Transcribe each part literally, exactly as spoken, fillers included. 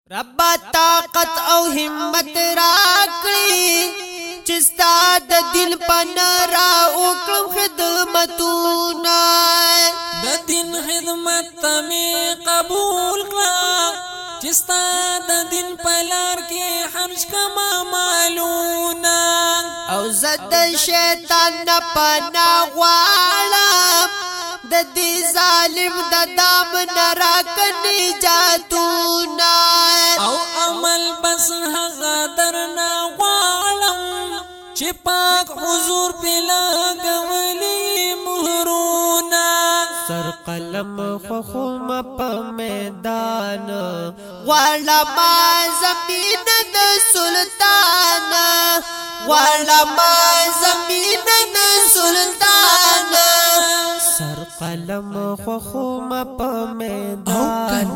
رب طاقت او همت راکړي چې ستا د دین پناه را وکړم خدمتونه د دین خدمت ته مې قبول کړه چې ستا د دین په لار کې خرج کما مالونه او زه د شیطان نه پناه غواړم د دې ظالم د دام نه راکړه نجاتونه او عمل بس هغه درنه غواړم چې پاک حضور په لګولي مهرونه سر قلم خخوم په میدان غواړم زمین د سلطان غواړم زمین د سلطان سر قلم خخوم په میدان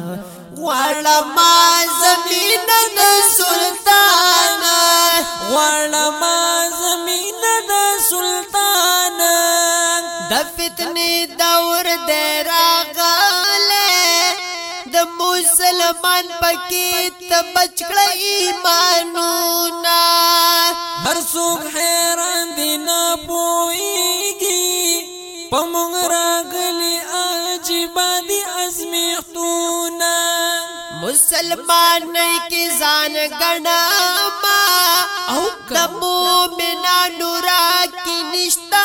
غواړم زمین د سلطان غواړم زمین د سلطان د فتنې دور دی راغلی د مسلمان پکې ته بچ کړه ایمانونه هر څوک حیران دي نه پوهېږي په موږ راغلي عجیبه دي ازمیښتونه مسلمانۍ کې ځان ګڼمه او د مؤمنانو راکې نشته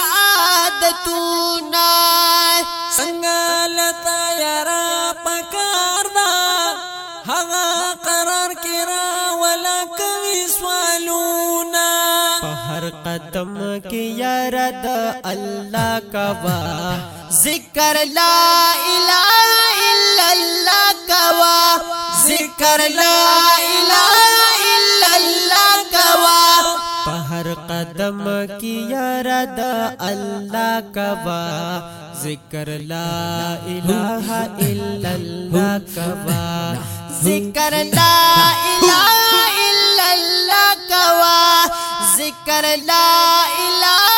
عادتونه څنګه لته یاره پکار ده هغه قرار کې راوله کوي سوالونه په هر قدم کې یاره د الله کوا ذکر لا اله الا الله کوا ذکر لا اله الا الله کوا په هر قدم کې یاره د الله کوا ذکر لا اله الا الله کوا ذکر لا اله الا الله کوا ذکر لا اله